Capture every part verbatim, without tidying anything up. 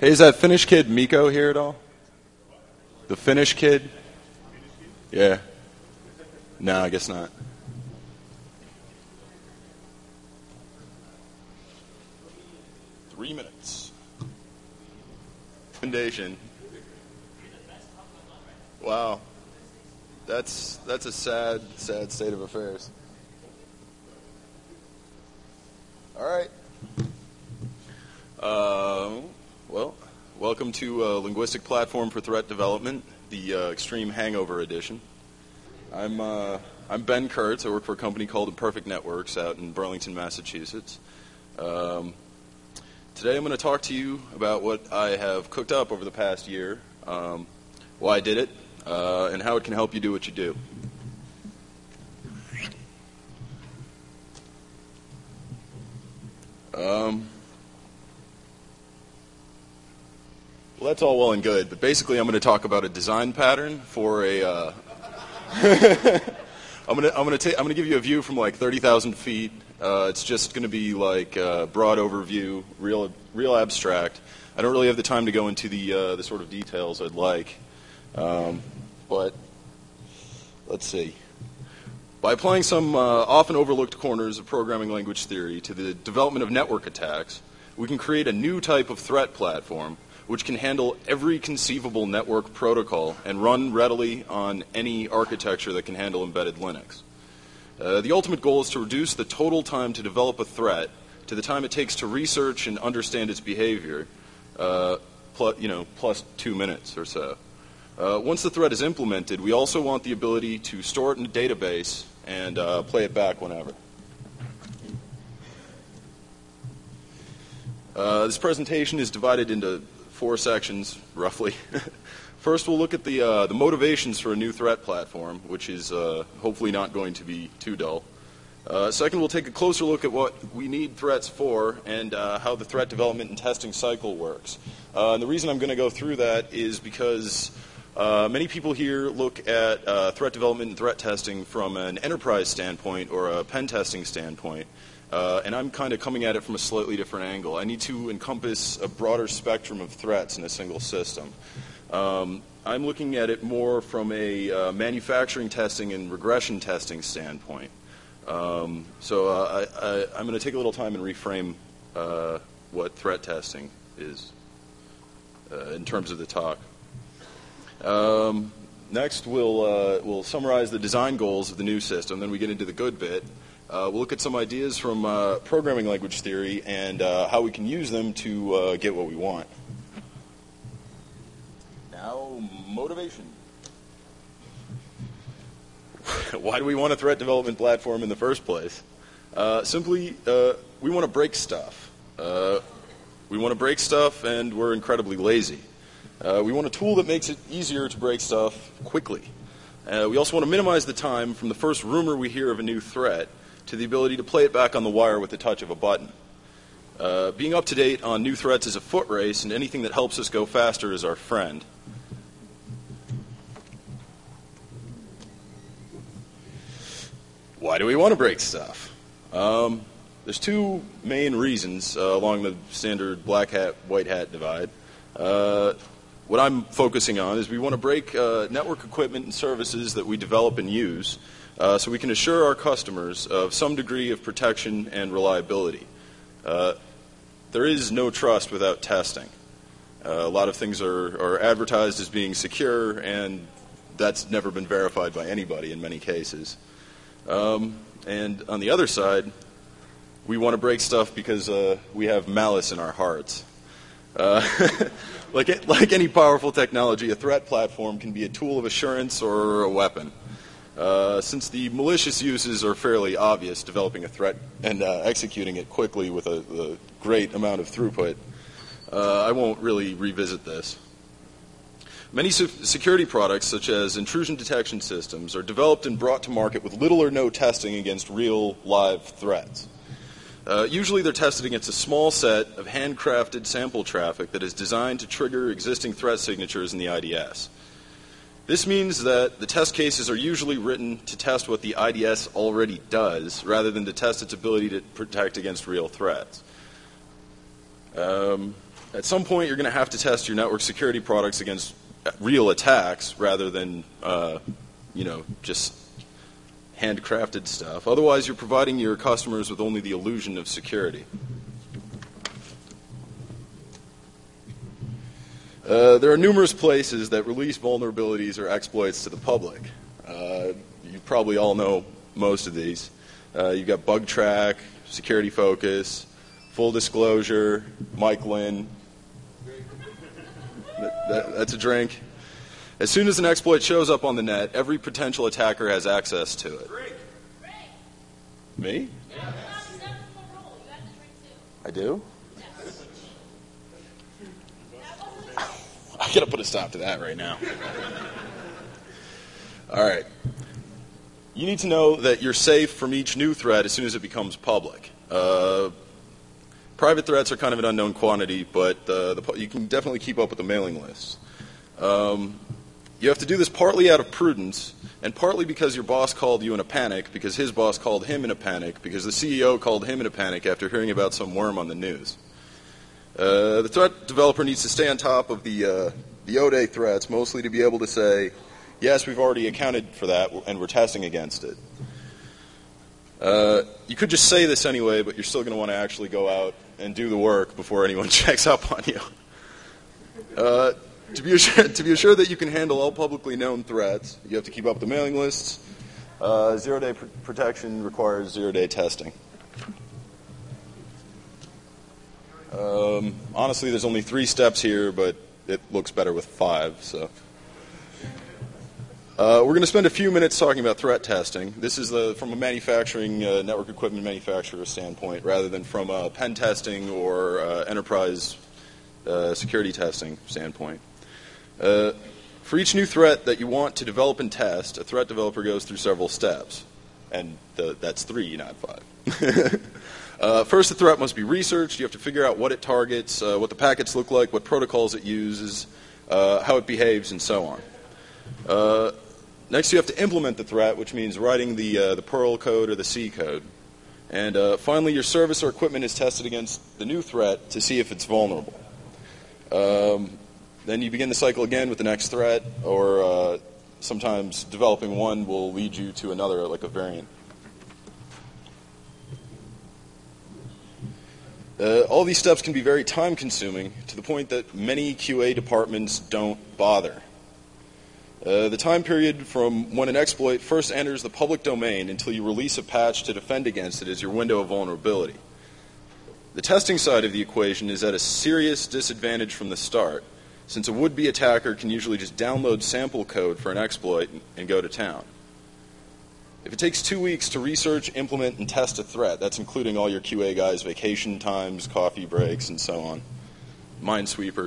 Hey, is that Finnish kid Miko here at all? The Finnish kid? Yeah. No, I guess not. Three minutes. Recommendation. Wow. That's that's a sad, sad state of affairs. All right. Uh, well, welcome to uh, Linguistic Platform for Threat Development, the uh, Extreme Hangover Edition. I'm uh, I'm Ben Kurtz. I work for a company called Imperfect Networks out in Burlington, Massachusetts. Um, today I'm going to talk to you about what I have cooked up over the past year, um, why I did it, uh, and how it can help you do what you do. Um, well, that's all well and good, but basically I'm going to talk about a design pattern for a. Uh, I'm going to I'm going to ta- I'm going to give you a view from like thirty thousand feet. Uh, it's just going to be like a broad overview, real real abstract. I don't really have the time to go into the uh, the sort of details I'd like, um, but let's see. By applying some uh, often overlooked corners of programming language theory to the development of network attacks, we can create a new type of threat platform which can handle every conceivable network protocol and run readily on any architecture that can handle embedded Linux. Uh, the ultimate goal is to reduce the total time to develop a threat to the time it takes to research and understand its behavior, uh, plus, you know, plus two minutes or so. Uh, once the threat is implemented, we also want the ability to store it in a database and uh, play it back whenever. Uh, this presentation is divided into four sections, roughly. First, we'll look at the uh, the motivations for a new threat platform, which is uh, hopefully not going to be too dull. Uh, second, we'll take a closer look at what we need threats for and uh, how the threat development and testing cycle works. Uh, and the reason I'm going to go through that is because Uh, many people here look at uh, threat development and threat testing from an enterprise standpoint or a pen testing standpoint, uh, and I'm kind of coming at it from a slightly different angle. I need to encompass a broader spectrum of threats in a single system. Um, I'm looking at it more from a uh, manufacturing testing and regression testing standpoint. Um, so uh, I, I, I'm going to take a little time and reframe uh, what threat testing is uh, in terms of the talk. Um, next, we'll, uh, we'll summarize the design goals of the new system. Then we get into the good bit. Uh, we'll look at some ideas from uh, programming language theory and uh, how we can use them to uh, get what we want. Now, motivation. Why do we want a threat development platform in the first place? Uh, simply, uh, we want to break stuff. Uh, we want to break stuff, and we're incredibly lazy. Uh, we want a tool that makes it easier to break stuff quickly. Uh, we also want to minimize the time from the first rumor we hear of a new threat to the ability to play it back on the wire with the touch of a button. Uh, being up to date on new threats is a foot race, and anything that helps us go faster is our friend. Why do we want to break stuff? Um, there's two main reasons uh, along the standard black hat, white hat divide. Uh, What I'm focusing on is we want to break uh, network equipment and services that we develop and use uh, so we can assure our customers of some degree of protection and reliability. Uh, there is no trust without testing. Uh, a lot of things are, are advertised as being secure, and that's never been verified by anybody in many cases. Um, and on the other side, we want to break stuff because uh, we have malice in our hearts. Uh, like, it, like any powerful technology, a threat platform can be a tool of assurance or a weapon. Uh, since the malicious uses are fairly obvious, developing a threat and uh, executing it quickly with a, a great amount of throughput, uh, I won't really revisit this. Many se- security products, such as intrusion detection systems, are developed and brought to market with little or no testing against real, live threats. Uh, usually they're tested against a small set of handcrafted sample traffic that is designed to trigger existing threat signatures in the I D S. This means that the test cases are usually written to test what the I D S already does, rather than to test its ability to protect against real threats. Um, At some point, you're going to have to test your network security products against real attacks rather than, uh, you know, just handcrafted stuff. Otherwise, you're providing your customers with only the illusion of security. Uh, there are numerous places that release vulnerabilities or exploits to the public. Uh, you probably all know most of these. Uh, you've got BugTrack, Security Focus, Full Disclosure, Mike Lynn. That, that, that's a drink. As soon as an exploit shows up on the net, every potential attacker has access to it. Drink. Me? Yeah. I do? I gotta put a stop to that right now. All right. You need to know that you're safe from each new threat as soon as it becomes public. Uh, private threats are kind of an unknown quantity, but uh, the, you can definitely keep up with the mailing lists. Um, you have to do this partly out of prudence, and partly because your boss called you in a panic, because his boss called him in a panic, because the C E O called him in a panic after hearing about some worm on the news. Uh, the threat developer needs to stay on top of the, uh, the O-Day threats, mostly to be able to say, yes, we've already accounted for that, and we're testing against it. Uh, you could just say this anyway, but you're still going to want to actually go out and do the work before anyone checks up on you. Uh, to, be assured, to be assured that you can handle all publicly known threats, you have to keep up with the mailing lists. Uh, zero-day pr- protection requires zero-day testing. Um, honestly, there's only three steps here, but it looks better with five. So, uh, we're going to spend a few minutes talking about threat testing. This is the, from a manufacturing uh, network equipment manufacturer standpoint, rather than from a pen testing or uh, enterprise uh, security testing standpoint. Uh, for each new threat that you want to develop and test, a threat developer goes through several steps, and the, that's three, not five. Uh, first, the threat must be researched. You have to figure out what it targets, uh, what the packets look like, what protocols it uses, uh, how it behaves, and so on. Uh, next, you have to implement the threat, which means writing the, uh, the Perl code or the C code. And uh, finally, your service or equipment is tested against the new threat to see if it's vulnerable. Um, then you begin the cycle again with the next threat, or uh, sometimes developing one will lead you to another, like a variant. Uh, all these steps can be very time-consuming, to the point that many Q A departments don't bother. Uh, the time period from when an exploit first enters the public domain until you release a patch to defend against it is your window of vulnerability. The testing side of the equation is at a serious disadvantage from the start, since a would-be attacker can usually just download sample code for an exploit and, and go to town. If it takes two weeks to research, implement, and test a threat, that's including all your Q A guys' vacation times, coffee breaks, and so on. Minesweeper.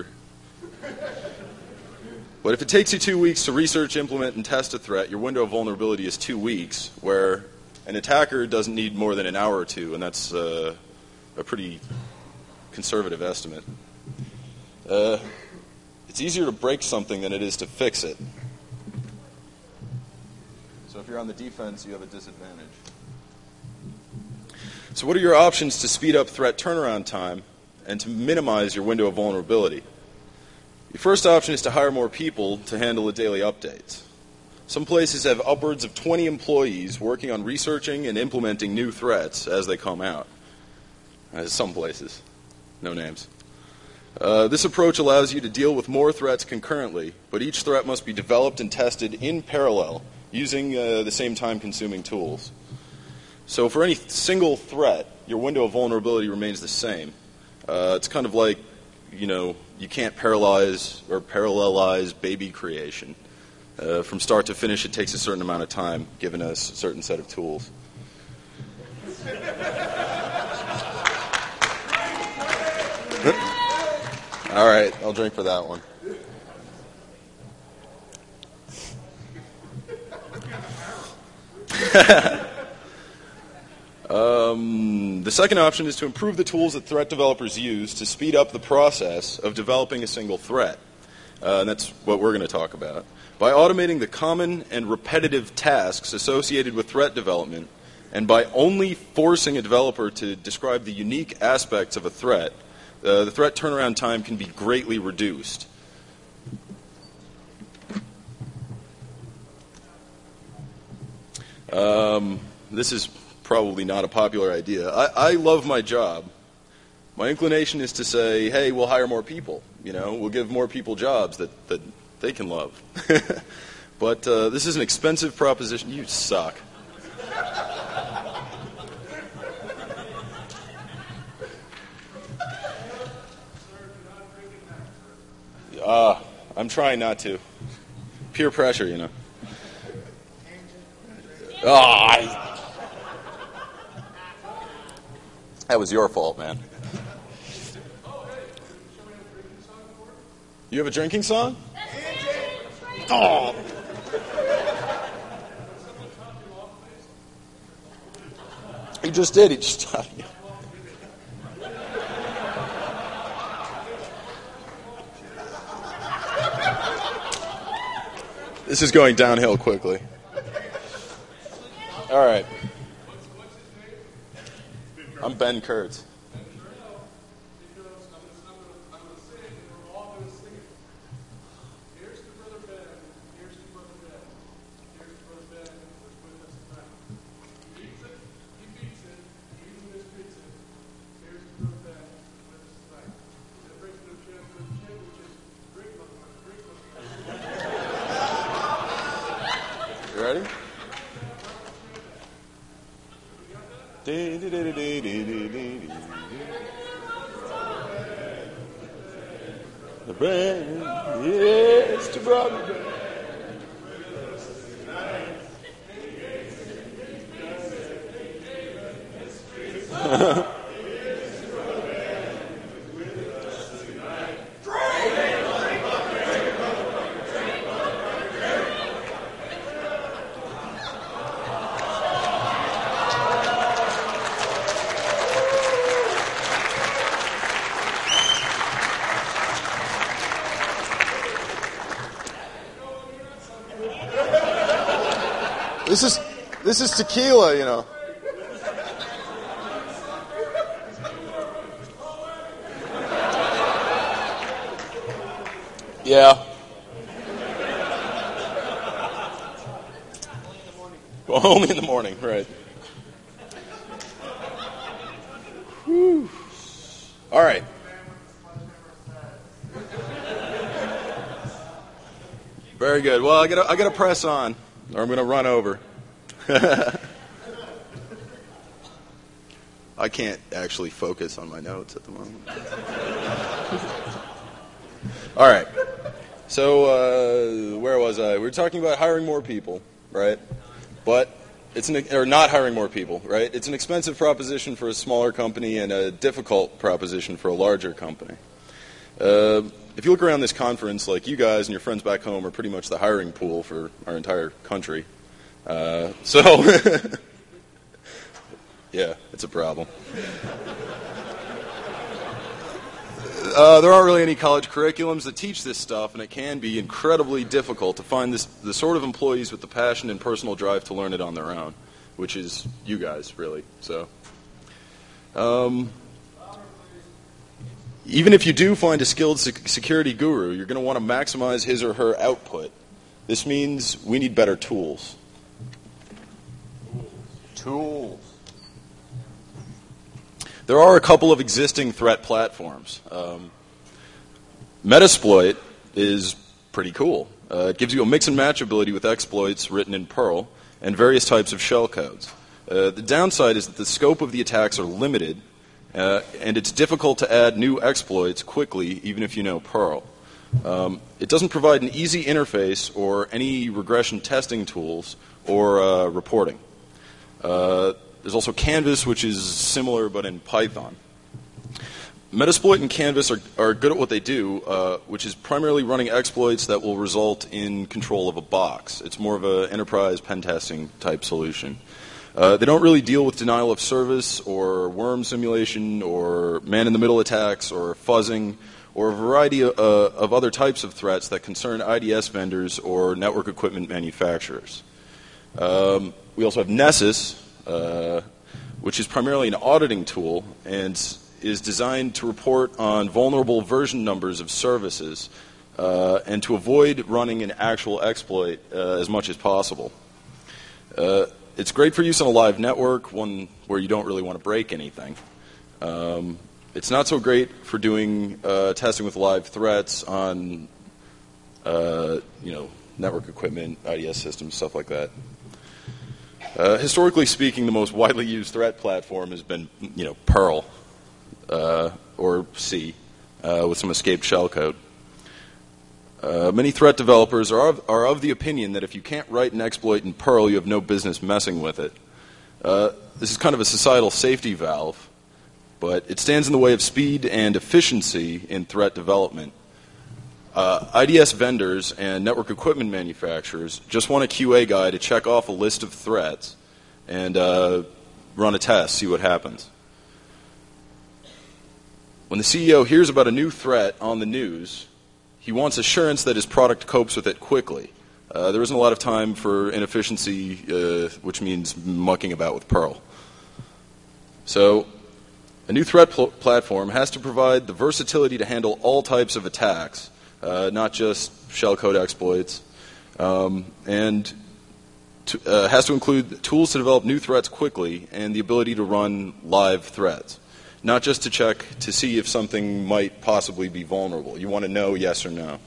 But if it takes you two weeks to research, implement, and test a threat, your window of vulnerability is two weeks, where an attacker doesn't need more than an hour or two, and that's uh, a pretty conservative estimate. Uh, it's easier to break something than it is to fix it. So if you're on the defense, you have a disadvantage. So what are your options to speed up threat turnaround time and to minimize your window of vulnerability? Your first option is to hire more people to handle the daily updates. Some places have upwards of twenty employees working on researching and implementing new threats as they come out. As some places. No names. Uh, this approach allows you to deal with more threats concurrently, but each threat must be developed and tested in parallel using uh, the same time-consuming tools. So for any single threat, your window of vulnerability remains the same. Uh, it's kind of like, you know, you can't parallelize or parallelize baby creation. Uh, from start to finish, it takes a certain amount of time, given a certain set of tools. All right, I'll drink for that one. um, the second option is to improve the tools that threat developers use to speed up the process of developing a single threat. Uh, and that's what we're going to talk about. By automating the common and repetitive tasks associated with threat development, and by only forcing a developer to describe the unique aspects of a threat, uh, the threat turnaround time can be greatly reduced. Um, this is probably not a popular idea. I, I love my job. My inclination is to say, hey, we'll hire more people. You know, we'll give more people jobs that, that they can love. But uh, this is an expensive proposition. You suck. Ah, uh, I'm trying not to. Peer pressure, you know. Ah, oh, I... that was your fault, man. You have a drinking song? Oh. He just did. He just stopped you. This is going downhill quickly. All right. I'm Ben Kurtz. You ready? The brand, yes, to brother. This is this is tequila, you know. Yeah. Well, only in the morning, right. Whew. All right. Very good. Well, I got I got to press on, or I'm going to run over. I can't actually focus on my notes at the moment. All right. So uh, where was I? We were talking about hiring more people, right? But it's an, or not hiring more people, right? It's an expensive proposition for a smaller company and a difficult proposition for a larger company. Uh, if you look around this conference, like you guys and your friends back home are pretty much the hiring pool for our entire country. Uh, so, yeah, it's a problem. Uh, there aren't really any college curriculums that teach this stuff, and it can be incredibly difficult to find this, the sort of employees with the passion and personal drive to learn it on their own, which is you guys, really. So, um, even if you do find a skilled sec- security guru, you're going to want to maximize his or her output. This means we need better tools. Tools. There are a couple of existing threat platforms. Um, Metasploit is pretty cool. Uh, it gives you a mix and match ability with exploits written in Perl and various types of shellcodes. Uh, the downside is that the scope of the attacks are limited, uh, and it's difficult to add new exploits quickly, even if you know Perl. Um, it doesn't provide an easy interface or any regression testing tools or uh, reporting. Uh, there's also Canvas, which is similar but in Python. Metasploit and Canvas are, are good at what they do, uh, which is primarily running exploits that will result in control of a box. It's more of an enterprise pen testing type solution. Uh, they don't really deal with denial of service or worm simulation or man-in-the-middle attacks or fuzzing or a variety of, uh, of other types of threats that concern I D S vendors or network equipment manufacturers. Um, we also have Nessus, uh, which is primarily an auditing tool, and is designed to report on vulnerable version numbers of services uh, and to avoid running an actual exploit uh, as much as possible. Uh, it's great for use on a live network, one where you don't really want to break anything. Um, it's not so great for doing uh, testing with live threats on, uh, you know, network equipment, I D S systems, stuff like that. Uh, historically speaking, the most widely used threat platform has been, you know, Perl uh, or C uh, with some escaped shellcode. Uh, many threat developers are of, are of the opinion that if you can't write an exploit in Perl, you have no business messing with it. Uh, this is kind of a societal safety valve, but it stands in the way of speed and efficiency in threat development. Uh, I D S vendors and network equipment manufacturers just want a Q A guy to check off a list of threats and uh, run a test, see what happens. When the C E O hears about a new threat on the news, he wants assurance that his product copes with it quickly. Uh, there isn't a lot of time for inefficiency, uh, which means mucking about with Perl. So a new threat pl- platform has to provide the versatility to handle all types of attacks, uh, not just shellcode exploits, um, and to, uh, has to include tools to develop new threats quickly and the ability to run live threats. Not just to check to see if something might possibly be vulnerable. You want to know yes or no.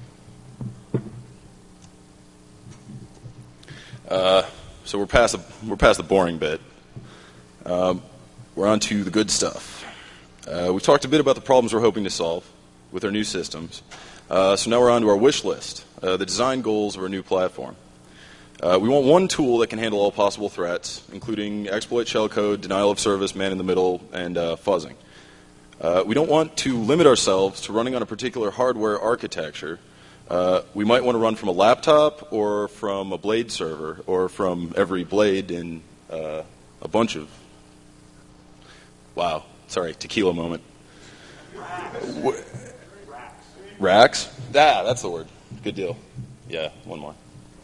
Uh, so we're past the, we're past the boring bit. Um, we're on to the good stuff. Uh, we've talked a bit about the problems we're hoping to solve with our new systems. Uh, so now we're on to our wish list, uh, the design goals of our new platform. Uh, we want one tool that can handle all possible threats, including exploit shellcode, denial of service, man-in-the-middle, and uh, fuzzing. Uh, we don't want to limit ourselves to running on a particular hardware architecture. Uh, we might want to run from a laptop or from a blade server or from every blade in uh, a bunch of... Wow, sorry, tequila moment. Racks. Racks? Ah, that's the word. Good deal. Yeah, one more.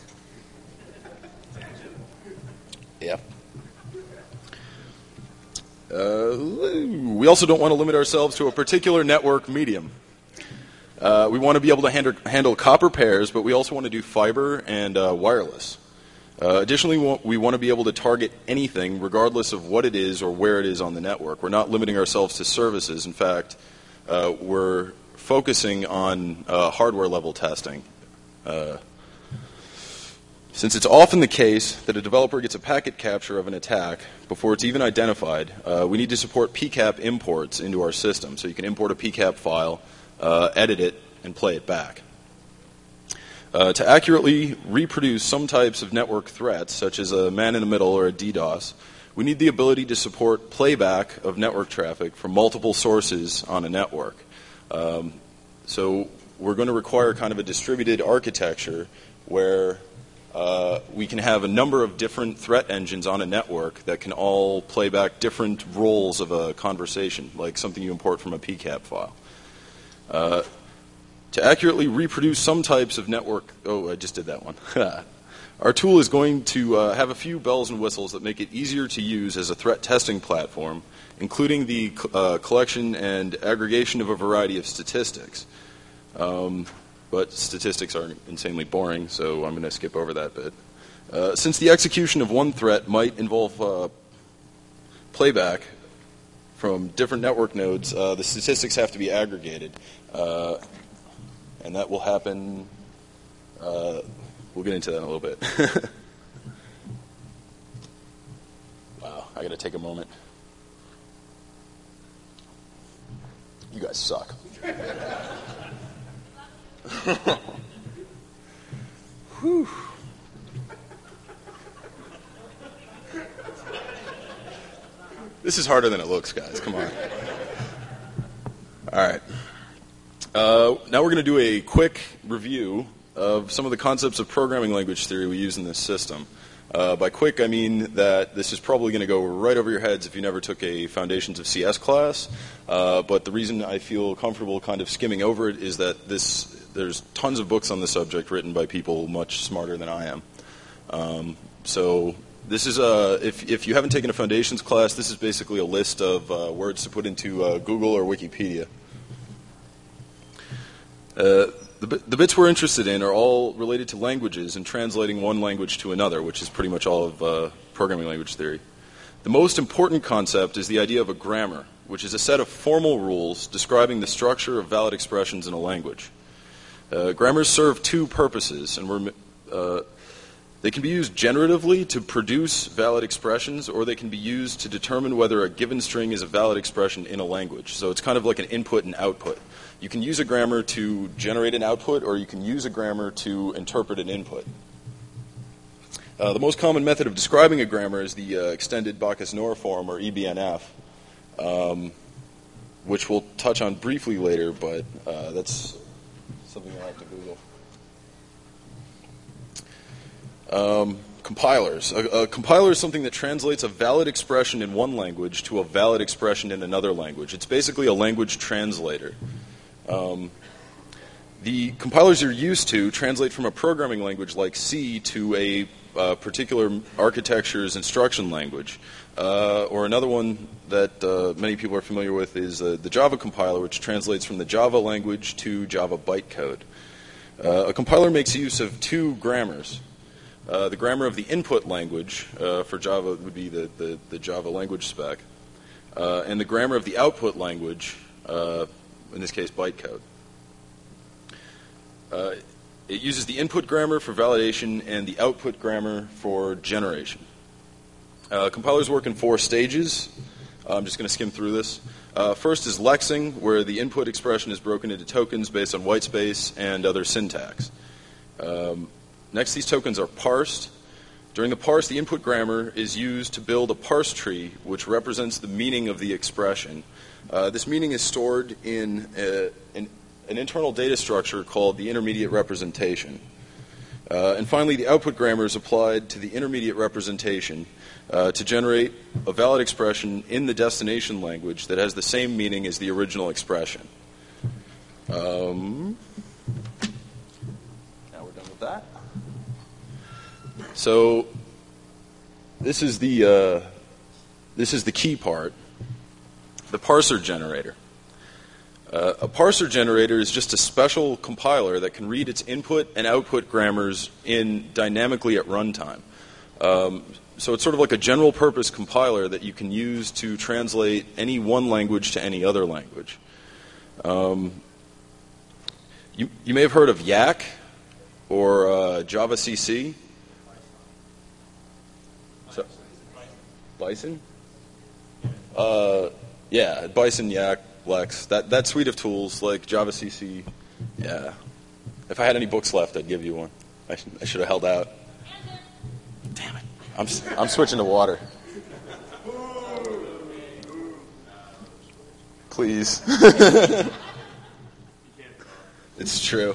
Yeah. Uh, we also don't want to limit ourselves to a particular network medium. Uh, we want to be able to handle, handle copper pairs, but we also want to do fiber and uh, wireless. Uh, additionally, we want, we want to be able to target anything, regardless of what it is or where it is on the network. We're not limiting ourselves to services. In fact, uh, we're focusing on uh, hardware-level testing. Uh, Since it's often the case that a developer gets a packet capture of an attack before it's even identified, uh, we need to support P CAP imports into our system. So you can import a P CAP file, uh, edit it, and play it back. Uh, to accurately reproduce some types of network threats, such as a man-in-the-middle or a DDoS, we need the ability to support playback of network traffic from multiple sources on a network. Um, so we're going to require kind of a distributed architecture where Uh, we can have a number of different threat engines on a network that can all play back different roles of a conversation, like something you import from a P CAP file. Uh, to accurately reproduce some types of network... Oh, I just did that one. Our tool is going to uh, have a few bells and whistles that make it easier to use as a threat testing platform, including the uh, collection and aggregation of a variety of statistics. Um, But statistics are insanely boring, so I'm going to skip over that bit. Uh, since the execution of one threat might involve uh, playback from different network nodes, uh, the statistics have to be aggregated. Uh, and that will happen... Uh, we'll get into that in a little bit. Wow, I got to take a moment. You guys suck. Whew. This is harder than it looks, guys. Come on. All right. Uh, now we're going to do a quick review of some of the concepts of programming language theory we use in this system. Uh, by quick, I mean that this is probably going to go right over your heads if you never took a Foundations of C S class. Uh, but the reason I feel comfortable kind of skimming over it is that this there's tons of books on the subject written by people much smarter than I am. Um, so This is uh, if if you haven't taken a foundations class, this is basically a list of uh, words to put into uh, Google or Wikipedia. Uh, the, the bits we're interested in are all related to languages and translating one language to another, which is pretty much all of uh, programming language theory. The most important concept is the idea of a grammar, which is a set of formal rules describing the structure of valid expressions in a language. Uh, grammars serve two purposes, and we're uh, they can be used generatively to produce valid expressions, or they can be used to determine whether a given string is a valid expression in a language. So it's kind of like an input and output. You can use a grammar to generate an output, or you can use a grammar to interpret an input. Uh, the most common method of describing a grammar is the uh, extended Bacchus-Naur form, or E B N F, um, which we'll touch on briefly later, but uh, that's something I like to Google. Um, compilers. A, a compiler is something that translates a valid expression in one language to a valid expression in another language. It's basically a language translator. Um, the compilers you're used to translate from a programming language like C to a uh, particular architecture's instruction language. Uh, or another one that uh, many people are familiar with is uh, the Java compiler, which translates from the Java language to Java bytecode. Uh, a compiler makes use of two grammars. Uh, the grammar of the input language uh, for Java would be the, the, the Java language spec, uh, and the grammar of the output language, uh, in this case bytecode. Uh, it uses the input grammar for validation and the output grammar for generation. Uh, compilers work in four stages. I'm just going to skim through this. Uh, first is lexing, where the input expression is broken into tokens based on whitespace and other syntax. Um, Next, these tokens are parsed. During the parse, the input grammar is used to build a parse tree, which represents the meaning of the expression. Uh, this meaning is stored in a, an, an internal data structure called the intermediate representation. Uh, and finally, the output grammar is applied to the intermediate representation uh, to generate a valid expression in the destination language that has the same meaning as the original expression. Um, now we're done with that. So this is the uh, this is the key part, the parser generator. Uh, a parser generator is just a special compiler that can read its input and output grammars in dynamically at runtime. Um, so it's sort of like a general purpose compiler that you can use to translate any one language to any other language. Um, you, you may have heard of Yak or uh, Java C C. So, Bison? Uh, yeah, Bison, Yak, Lex. That that suite of tools like Java C C. Yeah. If I had any books left, I'd give you one. I, sh- I should have held out. Damn it. I'm s- I'm switching to water. Please. It's true.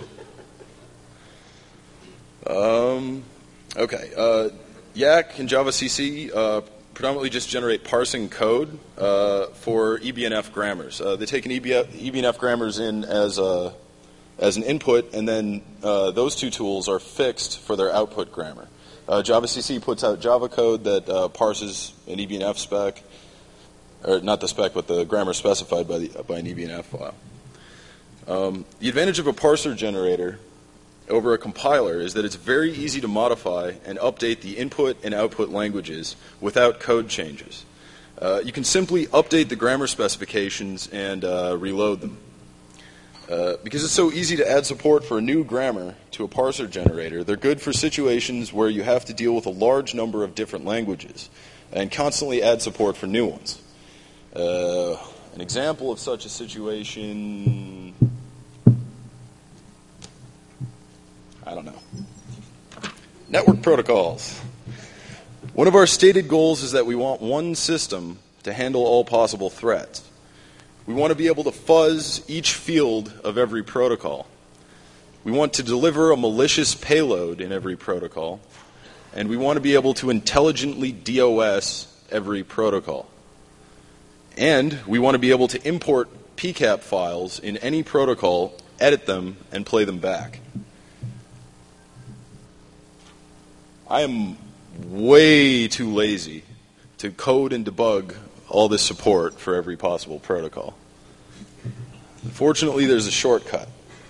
Um. Okay. Uh. Yak and Java C C uh, predominantly just generate parsing code uh, for E B N F grammars. Uh, they take an E B N F grammars in as a as an input, and then uh, those two tools are fixed for their output grammar. Uh, Java C C puts out Java code that uh, parses an E B N F spec, or not the spec, but the grammar specified by the by an E B N F file. Um, the advantage of a parser generator over a compiler is that it's very easy to modify and update the input and output languages without code changes. Uh, you can simply update the grammar specifications and uh, reload them. Uh, because it's so easy to add support for a new grammar to a parser generator, they're good for situations where you have to deal with a large number of different languages and constantly add support for new ones. Uh, an example of such a situation... I don't know. Network protocols. One of our stated goals is that we want one system to handle all possible threats. We want to be able to fuzz each field of every protocol. We want to deliver a malicious payload in every protocol. And we want to be able to intelligently DOS every protocol. And we want to be able to import P CAP files in any protocol, edit them, and play them back. I am way too lazy to code and debug all this support for every possible protocol. Fortunately, there's a shortcut.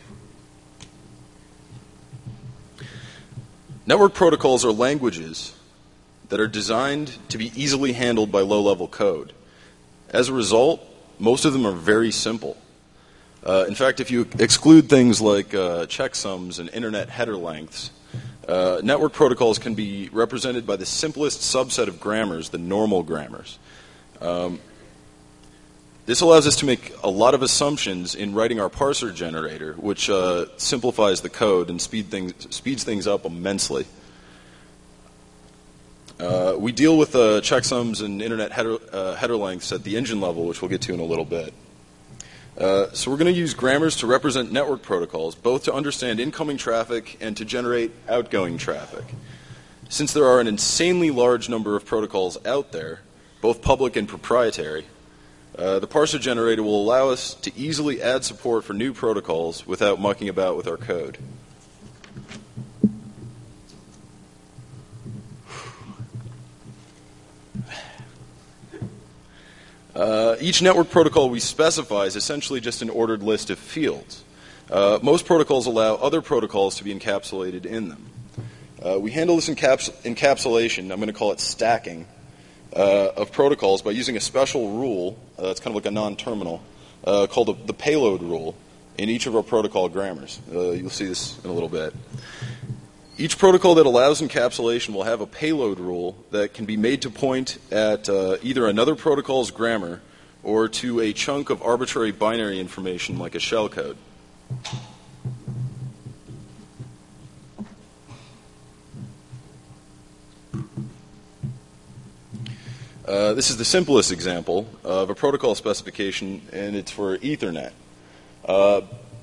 Network protocols are languages that are designed to be easily handled by low-level code. As a result, most of them are very simple. Uh, in fact, if you exclude things like uh, checksums and internet header lengths, uh, network protocols can be represented by the simplest subset of grammars, the normal grammars. Um, this allows us to make a lot of assumptions in writing our parser generator, which uh, simplifies the code and speed things, speeds things up immensely. Uh, we deal with uh, checksums and internet header, uh, header lengths at the engine level, which we'll get to in a little bit. Uh, so we're going to use grammars to represent network protocols, both to understand incoming traffic and to generate outgoing traffic. Since there are an insanely large number of protocols out there, both public and proprietary, uh, the parser generator will allow us to easily add support for new protocols without mucking about with our code. Uh, each network protocol we specify is essentially just an ordered list of fields. Uh, most protocols allow other protocols to be encapsulated in them. Uh, we handle this encaps encapsulation, I'm going to call it stacking, uh, of protocols by using a special rule, uh, it's kind of like a non-terminal, uh, called a, the payload rule in each of our protocol grammars. Uh, you'll see this in a little bit. Each protocol that allows encapsulation will have a payload rule that can be made to point at uh, either another protocol's grammar or to a chunk of arbitrary binary information like a shellcode. Uh, this is the simplest example of a protocol specification, and it's for Ethernet. Uh,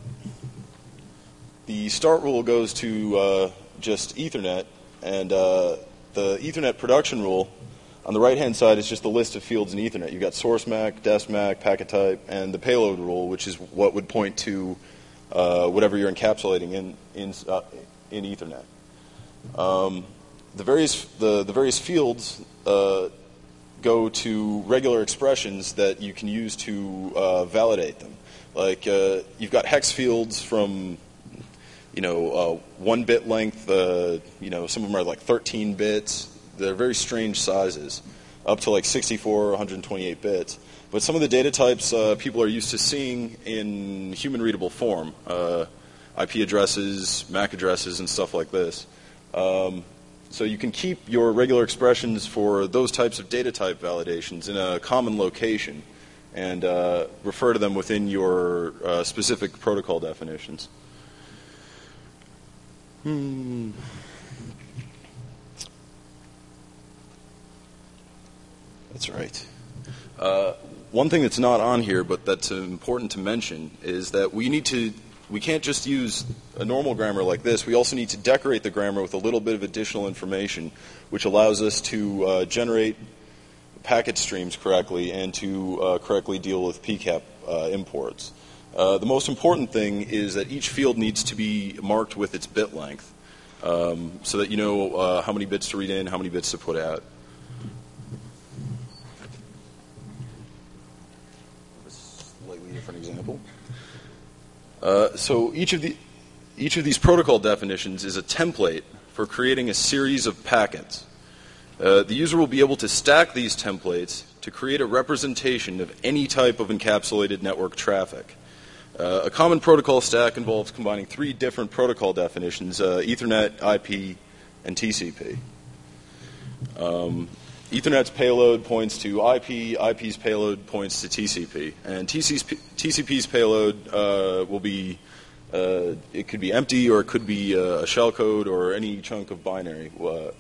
the start rule goes to uh, just Ethernet, and uh, the Ethernet production rule on the right-hand side is just the list of fields in Ethernet. You've got source M A C, desc M A C, packet type, and the payload rule, which is what would point to uh, whatever you're encapsulating in in, uh, in Ethernet. Um, the various the the various fields uh, go to regular expressions that you can use to uh, validate them. Like uh, you've got hex fields from you know, uh, one bit length, uh, you know, some of them are like thirteen bits. They're very strange sizes, up to like sixty-four, one hundred twenty-eight bits. But some of the data types uh, people are used to seeing in human readable form, uh, I P addresses, M A C addresses, and stuff like this. Um, so you can keep your regular expressions for those types of data type validations in a common location and uh, refer to them within your uh, specific protocol definitions. Hmm. That's right. Uh, one thing that's not on here, but that's important to mention, is that we need to, we can't just use a normal grammar like this. We also need to decorate the grammar with a little bit of additional information, which allows us to uh, generate packet streams correctly and to uh, correctly deal with P CAP uh, imports. Uh, the most important thing is that each field needs to be marked with its bit length um, so that you know uh, how many bits to read in, how many bits to put out. A slightly different example. Uh, so each of the each of these protocol definitions is a template for creating a series of packets. Uh, the user will be able to stack these templates to create a representation of any type of encapsulated network traffic. Uh, a common protocol stack involves combining three different protocol definitions, uh, Ethernet, I P, and T C P. Um, Ethernet's payload points to I P, I P's payload points to T C P, and T C P's payload uh, will be, uh, it could be empty or it could be uh, a shellcode or any chunk of binary. Uh,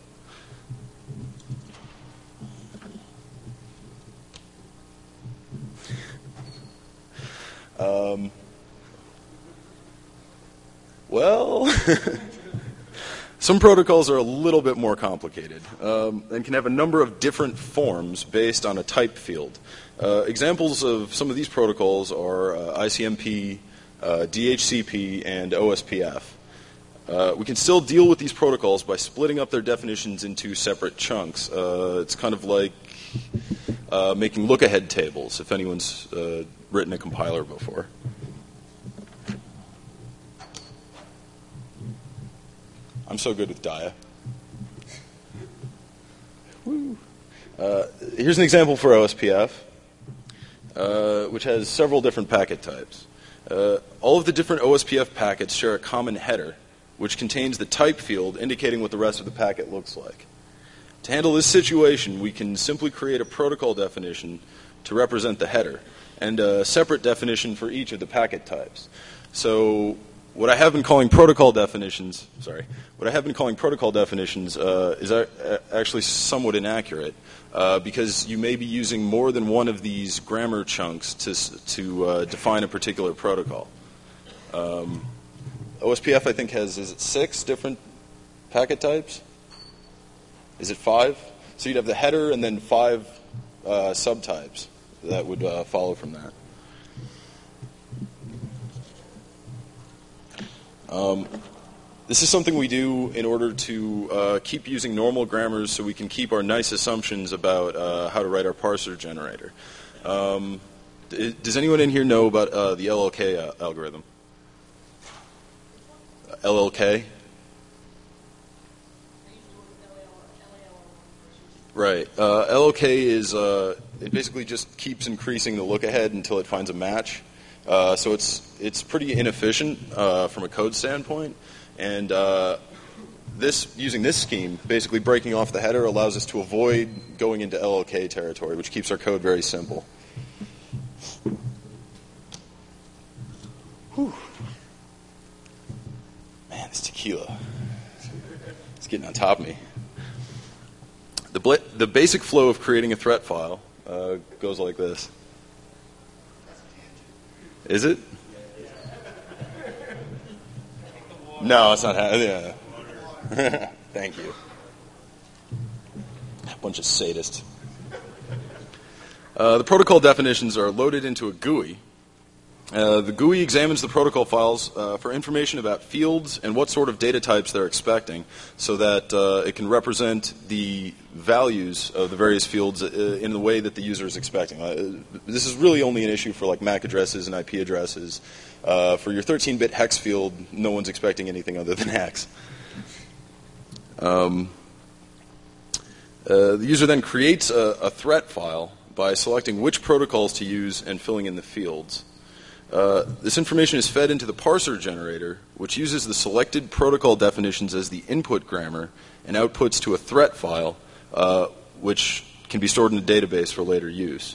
um, Well, some protocols are a little bit more complicated um, and can have a number of different forms based on a type field. Uh, examples of some of these protocols are uh, I C M P, uh, D H C P, and O S P F. Uh, we can still deal with these protocols by splitting up their definitions into separate chunks. Uh, it's kind of like uh, making look-ahead tables, if anyone's uh, written a compiler before. I'm so good with Dia. Woo. Uh, here's an example for O S P F, uh, which has several different packet types. Uh, all of the different O S P F packets share a common header, which contains the type field indicating what the rest of the packet looks like. To handle this situation, we can simply create a protocol definition to represent the header, and a separate definition for each of the packet types. So what I have been calling protocol definitions, sorry, what I have been calling protocol definitions uh, is a- actually somewhat inaccurate, uh, because you may be using more than one of these grammar chunks to to uh, define a particular protocol. Um, O S P F, I think, has, is it six different packet types? Is it five? So you'd have the header and then five uh, subtypes that would uh, follow from that. Um, this is something we do in order to uh, keep using normal grammars so we can keep our nice assumptions about uh, how to write our parser generator. Um, does anyone in here know about uh, the L L K uh, algorithm? L L K? Right. Uh, L L K is, uh, it basically just keeps increasing the look ahead until it finds a match. Uh, so it's it's pretty inefficient uh, from a code standpoint. And uh, this using this scheme, basically breaking off the header, allows us to avoid going into L L K territory, which keeps our code very simple. Whew. Man, this tequila. It's getting on top of me. The, bla- the basic flow of creating a threat file uh, goes like this. Is it? No, it's not. Ha- yeah. Thank you. A bunch of sadists. Uh, the protocol definitions are loaded into a G U I. Uh, the G U I examines the protocol files uh, for information about fields and what sort of data types they're expecting, so that uh, it can represent the values of the various fields uh, in the way that the user is expecting. Uh, this is really only an issue for like M A C addresses and I P addresses. Uh, for your thirteen-bit hex field, no one's expecting anything other than hex. Um, uh, the user then creates a, a threat file by selecting which protocols to use and filling in the fields. Uh, this information is fed into the parser generator, which uses the selected protocol definitions as the input grammar and outputs to a threat file, uh, which can be stored in a database for later use.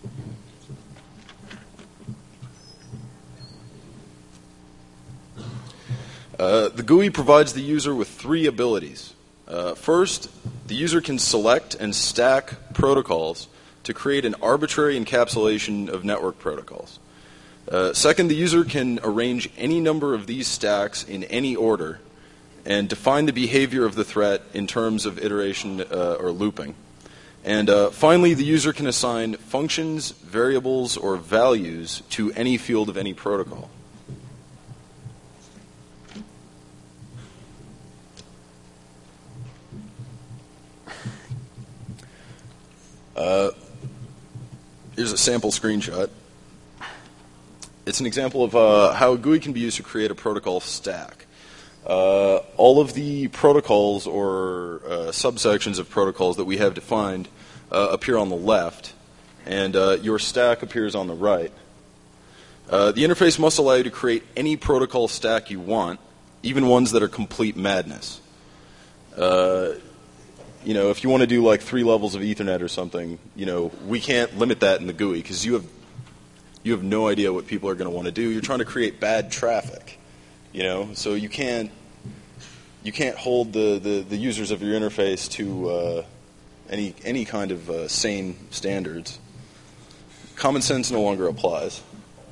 Uh, the G U I provides the user with three abilities. Uh, first, the user can select and stack protocols to create an arbitrary encapsulation of network protocols. Uh, second, the user can arrange any number of these stacks in any order and define the behavior of the threat in terms of iteration uh, or looping. And uh, finally, the user can assign functions, variables, or values to any field of any protocol. Uh, here's a sample screenshot. It's an example of uh, how a G U I can be used to create a protocol stack. Uh, all of the protocols or uh, subsections of protocols that we have defined uh, appear on the left, and uh, your stack appears on the right. Uh, the interface must allow you to create any protocol stack you want, even ones that are complete madness. Uh, you know, if you want to do like three levels of Ethernet or something, you know, we can't limit that in the G U I because you have you have no idea what people are going to want to do. You're trying to create bad traffic, you know, so you can't you can't hold the, the, the users of your interface to uh, any any kind of uh, sane standards. Common sense no longer applies.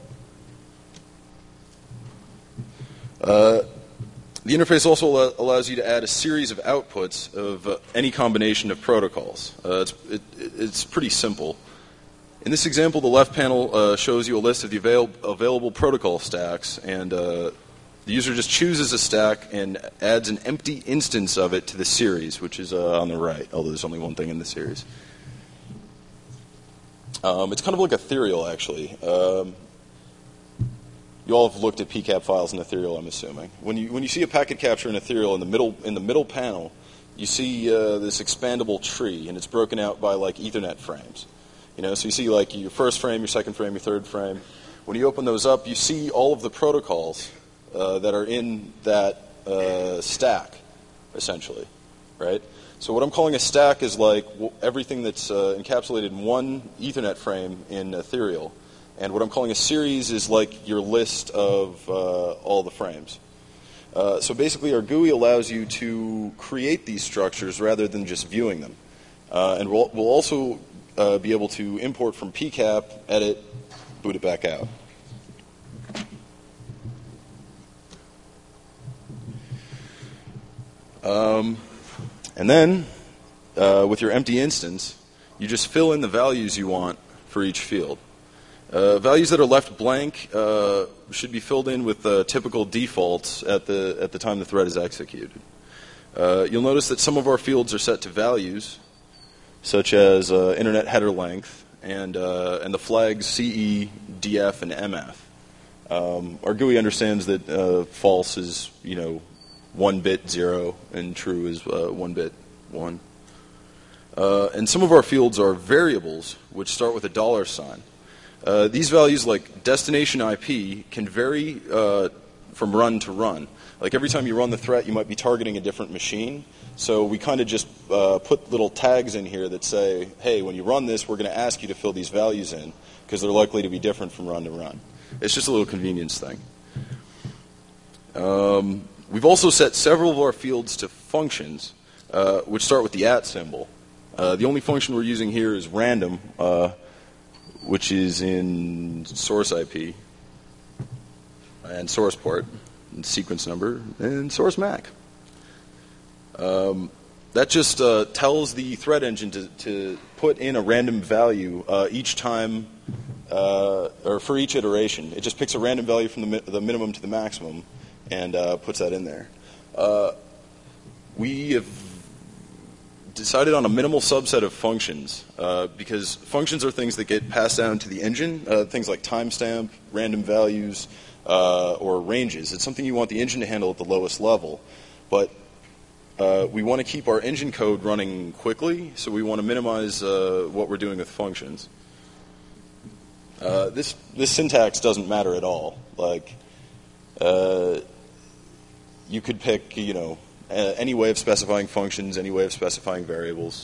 Uh, the interface also al- allows you to add a series of outputs of uh, any combination of protocols. Uh, it's, it, it's pretty simple. In this example, the left panel uh, shows you a list of the avail- available protocol stacks, and uh, The user just chooses a stack and adds an empty instance of it to the series, which is uh, on the right, although there's only one thing in the series. Um, it's kind of like Ethereal, actually. Um, you all have looked at P CAP files in Ethereal, I'm assuming. When you when you see a packet capture in Ethereal, in the middle in the middle panel, you see uh, this expandable tree, and it's broken out by like Ethernet frames. You know, so you see like your first frame, your second frame, your third frame. When you open those up, you see all of the protocols uh, that are in that uh, stack, essentially, right? So what I'm calling a stack is like everything that's uh, encapsulated in one Ethernet frame in Ethereal. And what I'm calling a series is like your list of uh, all the frames. Uh, so basically our G U I allows you to create these structures rather than just viewing them. Uh, and we'll, we'll also uh, be able to import from P CAP, edit, boot it back out. Um, and then, uh, with your empty instance, you just fill in the values you want for each field. Uh, values that are left blank uh, should be filled in with uh, typical defaults at the at the time the thread is executed. Uh, you'll notice that some of our fields are set to values, such as uh, internet header length and uh, and the flags C E, D F, and M F. Um, our G U I understands that uh, false is you know one bit zero and true is uh, one bit one. Uh, and some of our fields are variables, which start with a dollar sign. Uh, these values, like destination I P, can vary uh, from run to run. Like every time you run the threat, you might be targeting a different machine. So we kind of just uh, put little tags in here that say, hey, when you run this, we're going to ask you to fill these values in because they're likely to be different from run to run. It's just a little convenience thing. Um, we've also set several of our fields to functions, uh, which start with the at symbol. Uh, the only function we're using here is random, uh, which is in source I P and source port and sequence number and source M A C. Um, that just uh, tells the threat engine to, to put in a random value uh, each time, uh, or for each iteration. It just picks a random value from the, mi the minimum to the maximum and uh, puts that in there. Uh, we have decided on a minimal subset of functions uh, because functions are things that get passed down to the engine, uh, things like timestamp, random values, uh, or ranges. It's something you want the engine to handle at the lowest level, but uh, we want to keep our engine code running quickly, so we want to minimize uh, what we're doing with functions. Uh, this this syntax doesn't matter at all. Like, uh, you could pick, you know, Uh, any way of specifying functions, any way of specifying variables.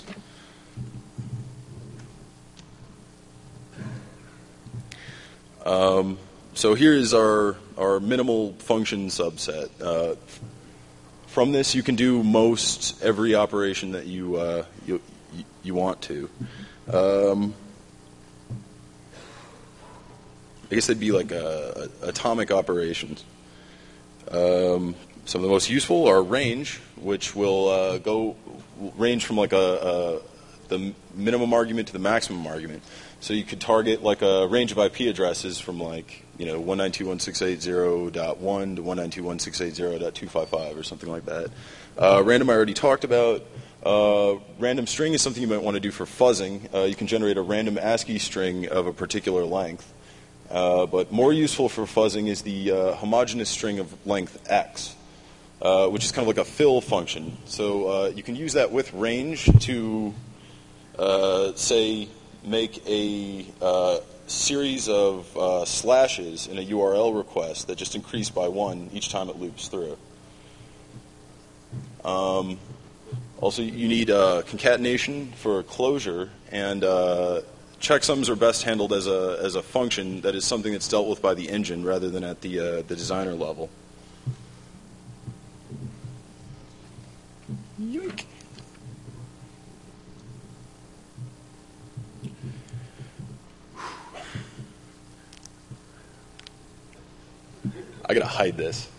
Um, so here is our, our minimal function subset. Uh, from this, you can do most every operation that you uh, you, you want to. Um, I guess they'd be like uh, atomic operations. Um, Some of the most useful are range, which will uh, go range from like a, a the minimum argument to the maximum argument. So you could target like a range of I P addresses from like you know one ninety-two dot one sixty-eight dot one to one ninety-two dot one sixty-eight dot two fifty-five or something like that. Uh, random I already talked about. Uh, random string is something you might want to do for fuzzing. Uh, you can generate a random ASCII string of a particular length. Uh, but more useful for fuzzing is the uh, homogeneous string of length x. Uh, which is kind of like a fill function. So uh, you can use that with range to, uh, say, make a uh, series of uh, slashes in a U R L request that just increase by one each time it loops through. Um, also, you need uh, concatenation for closure, and uh, checksums are best handled as a as a function that is something that's dealt with by the engine rather than at the uh, the designer level. Yoink. I gotta hide this.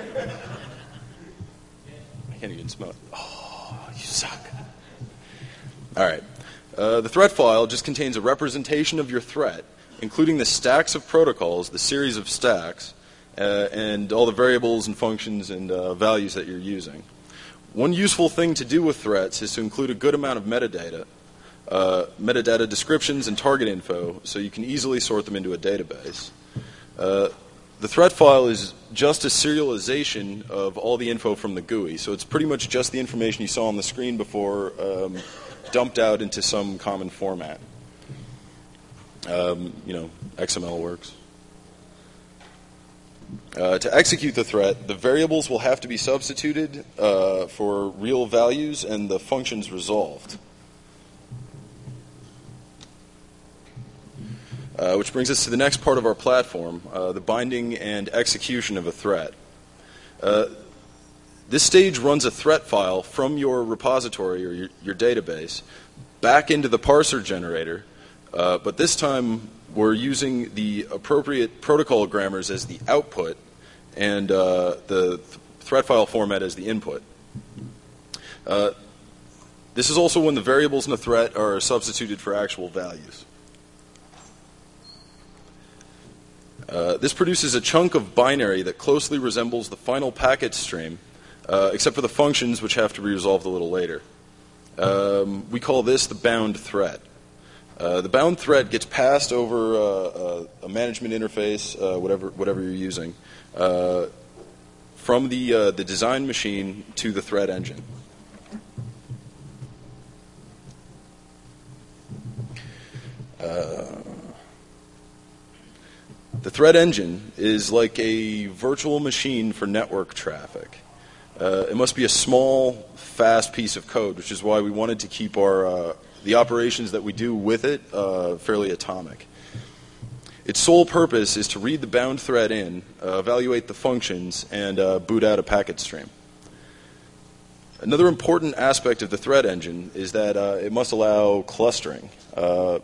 I can't even smell it. Oh, you suck. All right. Uh, the threat file just contains a representation of your threat, including the stacks of protocols, the series of stacks, uh, and all the variables and functions and uh, values that you're using. One useful thing to do with threats is to include a good amount of metadata, uh, metadata descriptions and target info, so you can easily sort them into a database. Uh, the threat file is just a serialization of all the info from the G U I, so it's pretty much just the information you saw on the screen before um, dumped out into some common format. Um, you know, X M L works. Uh, to execute the threat, the variables will have to be substituted uh, for real values and the functions resolved. Uh, which brings us to the next part of our platform, uh, the binding and execution of a threat. Uh, this stage runs a threat file from your repository or your, your database back into the parser generator, uh, but this time we're using the appropriate protocol grammars as the output and uh, the th threat file format as the input. Uh, this is also when the variables in the threat are substituted for actual values. Uh, this produces a chunk of binary that closely resembles the final packet stream, uh, except for the functions which have to be resolved a little later. Um, we call this the bound threat. Uh, the bound threat gets passed over uh, uh, a management interface, uh, whatever whatever you're using, uh, from the uh, the design machine to the threat engine. Uh, the threat engine is like a virtual machine for network traffic. Uh, it must be a small, fast piece of code, which is why we wanted to keep our uh, the operations that we do with it uh, fairly atomic. Its sole purpose is to read the bound thread in, uh, evaluate the functions, and uh, boot out a packet stream. Another important aspect of the threat engine is that uh, it must allow clustering, uh,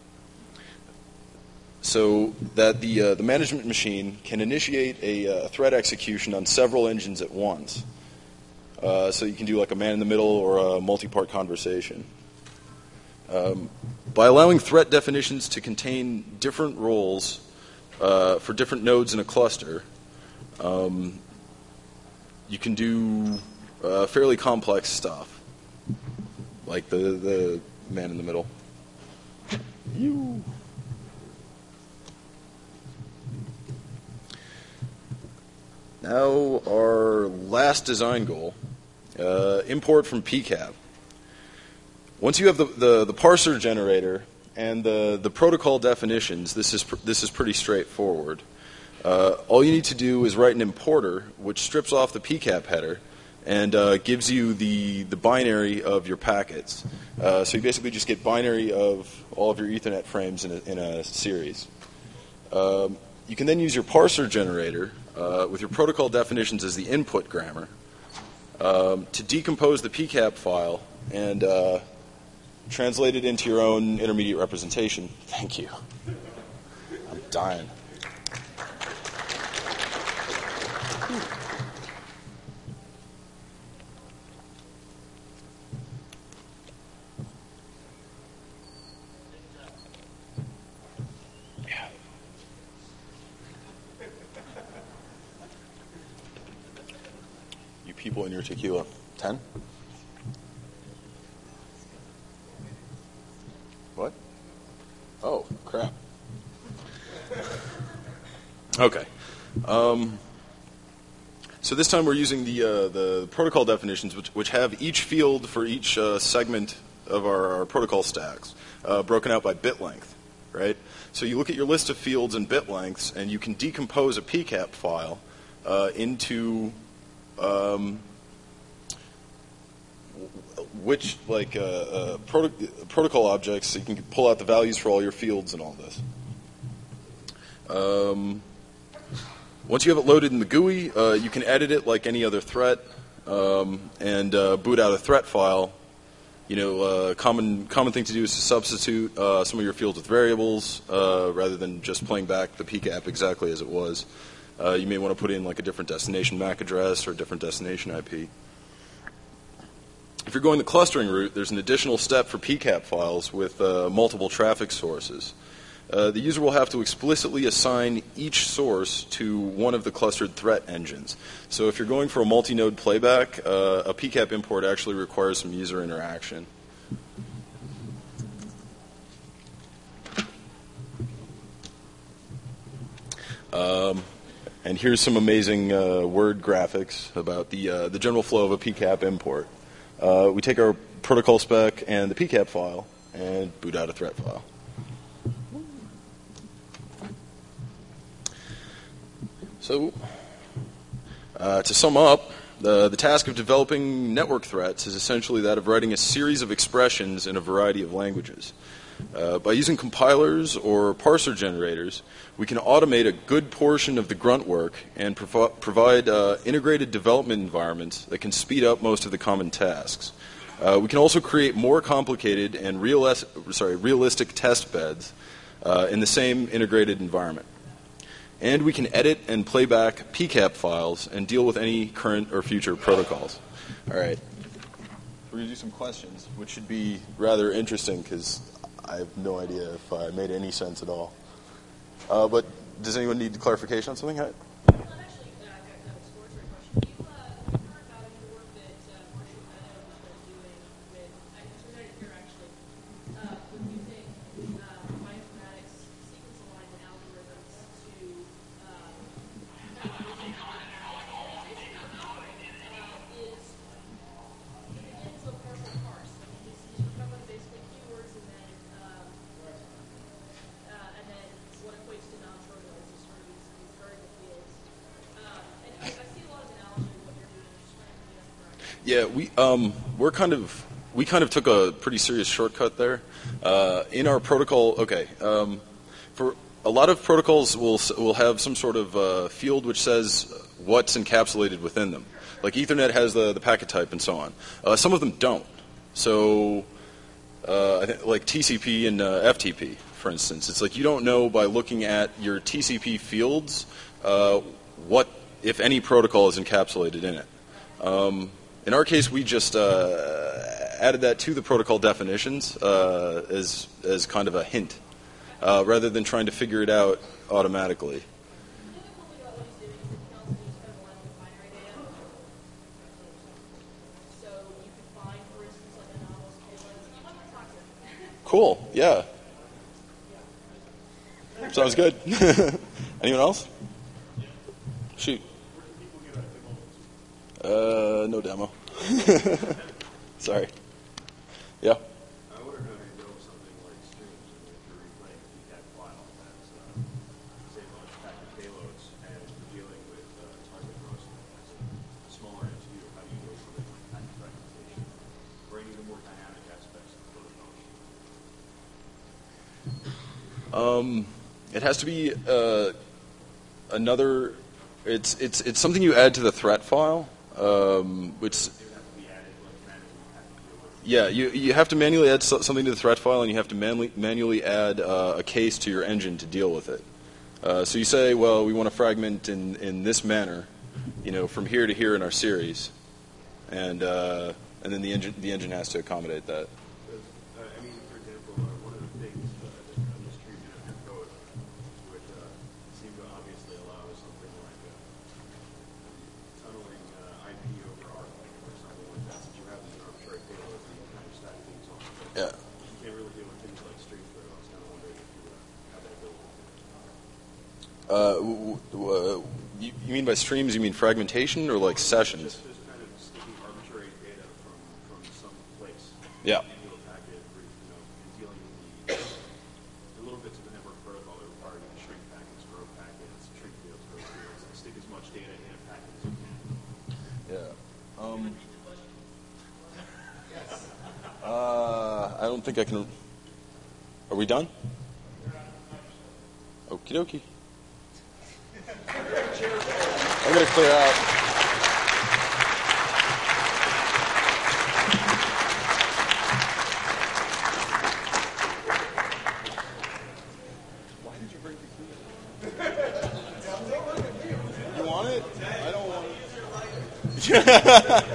so that the uh, the management machine can initiate a uh, threat execution on several engines at once. Uh, so you can do like a man in the middle or a multi-part conversation. Um, by allowing threat definitions to contain different roles uh, for different nodes in a cluster, um, you can do uh, fairly complex stuff, like the, the man in the middle. You. Now our last design goal, uh, import from P CAP. Once you have the, the, the parser generator and the, the protocol definitions, this is, pr this is pretty straightforward. Uh, all you need to do is write an importer which strips off the P CAP header and uh, gives you the, the binary of your packets. Uh, so you basically just get binary of all of your Ethernet frames in a, in a series. Um, you can then use your parser generator uh, with your protocol definitions as the input grammar um, to decompose the P CAP file and uh, translate it into your own intermediate representation. Thank you. I'm dying. Yeah. You people in your tequila. Ten? What? Oh, crap. Okay. Um, so this time we're using the, uh, the protocol definitions, which, which have each field for each uh, segment of our, our protocol stacks uh, broken out by bit length, right? So you look at your list of fields and bit lengths, and you can decompose a P CAP file uh, into um, which like uh, uh, proto protocol objects, so you can pull out the values for all your fields and all this. Um, once you have it loaded in the G U I, uh, you can edit it like any other threat um, and uh, boot out a threat file. You know, uh, common common thing to do is to substitute uh, some of your fields with variables uh, rather than just playing back the P CAP exactly as it was. Uh, you may want to put in like a different destination M A C address or a different destination I P. If you're going the clustering route, there's an additional step for P CAP files with uh, multiple traffic sources. uh, the user will have to explicitly assign each source to one of the clustered threat engines. So if you're going for a multi-node playback, uh, a P CAP import actually requires some user interaction. Um, and here's some amazing uh, word graphics about the uh, the general flow of a P CAP import. Uh, we take our protocol spec and the P CAP file and boot out a threat file. So, uh, to sum up, the, the task of developing network threats is essentially that of writing a series of expressions in a variety of languages. Uh, by using compilers or parser generators, we can automate a good portion of the grunt work and provi- provide uh, integrated development environments that can speed up most of the common tasks. Uh, we can also create more complicated and realis- sorry, realistic test beds uh, in the same integrated environment. And we can edit and play back P CAP files and deal with any current or future protocols. All right. We're going to do some questions, which should be rather interesting because I have no idea if I made any sense at all. Uh, but does anyone need clarification on something? I'm actually uh, got kind of a exploratory question. You uh, heard about any work that uh, Marshall Meadows was doing with, I guess we're here actually, uh, with using uh, bioinformatics sequence alignment algorithms to um, uh, is it ends of partial parse. I mean, he's, he's recovering basically keywords and then um, uh, and then what equates to non-trivial is sort of these, these variable fields. Um, and I, I see a lot of analogy with what you're doing. I'm just trying to get correct. Yeah, we um, we're kind of we kind of took a pretty serious shortcut there uh, in our protocol. Okay, um, for a lot of protocols, will will have some sort of uh, field which says what's encapsulated within them. Like Ethernet has the the packet type and so on. Uh, some of them don't. So, uh, I think like T C P and uh, F T P, for instance, it's like you don't know by looking at your T C P fields uh, what, if any, protocol is encapsulated in it. Um, in our case, we just uh, added that to the protocol definitions uh, as as kind of a hint, uh, rather than trying to figure it out automatically. Cool. Yeah. Sounds good. Anyone else? Shoot. Uh, no demo. Sorry. Yeah. I wonder how you build something like streams and if you're replaying a P CAP file that's, uh, say, a bunch of packet payloads and you're dealing with uh, target roast as a smaller M C U, how do you build something like packet fragmentation or any of the more dynamic aspects of the protocol? Um, it has to be uh, another. It's it's it's something you add to the threat file, um, which. Yeah, you you have to manually add so, something to the threat file, and you have to manually manually add uh, a case to your engine to deal with it. Uh, so you say, well, we want to fragment in in this manner, you know, from here to here in our series, and uh, and then the engine the engine has to accommodate that. I mean, for example, uh, one of the things uh, that I'm just treating of your code would uh, seem to obviously allow something like uh, tunneling uh, I P over ARPANET or something like that, since you have these arbitrary payloads and you can kind of stack things on. Yeah. You can't really deal with things like streams very well. I was kind of wondering if you uh, have that ability. Uh, w- w- uh, you, you mean by streams? You mean fragmentation or like sessions? Just, just kind of sticking arbitrary data from, from some place. Yeah. Into a packet, or, you know, and dealing with the, the little bits of the network protocol that require you to shrink packets, grow packets, shrink fields, grow fields, and stick as much data in a packet as you can. Yeah. Um, uh, I don't think I can. Are we done? Okie dokie. I'm going to clear out. Why did you bring the key? You want it? I don't want it.